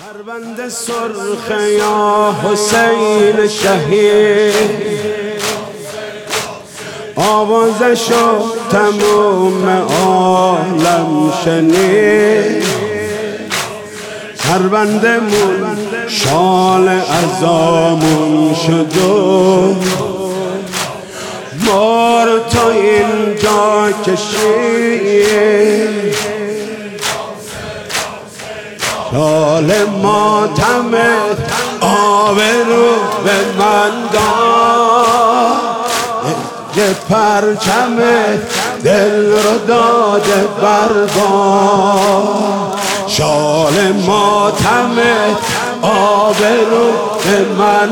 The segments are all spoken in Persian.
پرونده سرخ یا حسین شهید، آوازشو تموم عالم شنید. پرونده مون شال عزامون شد و مار تا اینجا کشید. شال ماتمت آبرو به من داد، یه پرچمت دل رو داده بردار. شال ماتمت آبرو به من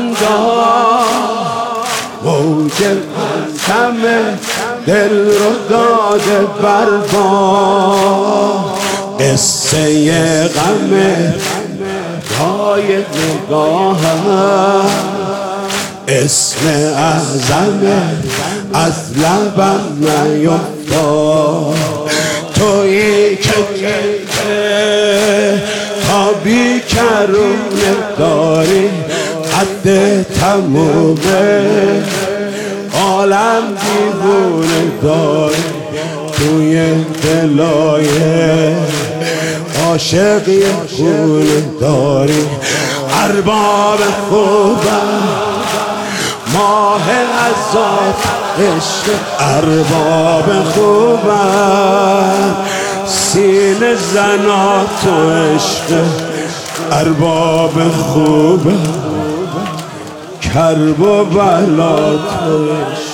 داد، موج پرچمت دل رو داده بردار. قصه غمت پای نگاهم، اسم اعظمت از لبم نیفتاد. تویی که تا بیکرونه داری، قد تمومه عالم دیوونه داری. توی دلای عاشق یه خونه داری. ارباب خوبم ماه عذاب عشق، ارباب خوبم سینه زنا تو عشق. ارباب خوبم کرب و بلا تو عشق.